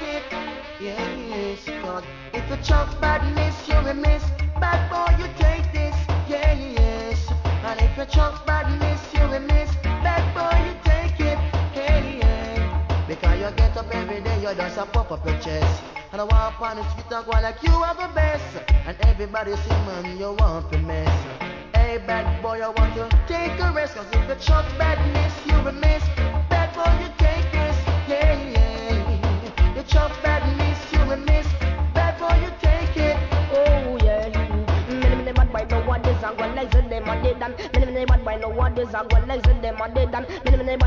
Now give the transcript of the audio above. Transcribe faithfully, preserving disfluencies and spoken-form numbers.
it. Yes, God. If you chuck badness, you will miss. Bad boy, you take this. Yeah, yes. And if you chuck badness, you will miss. Bad boy, you take it. Hey, yeah. Because you get up every day, you just a pop up your chest. And I walk on the street and go like you are the best. And everybody see man, you want to mess. Hey, bad boy, I want to take a rest. Cause if you chuck badness, you will miss. Bad boy, you take this. Yeah, yeah. You chuck badness, you will miss. Bad boy, you take it. Oh yeah, many many bad boy know what is and what legs in them are dead and many many bad boy know what is and what legs in them are dead and many many bad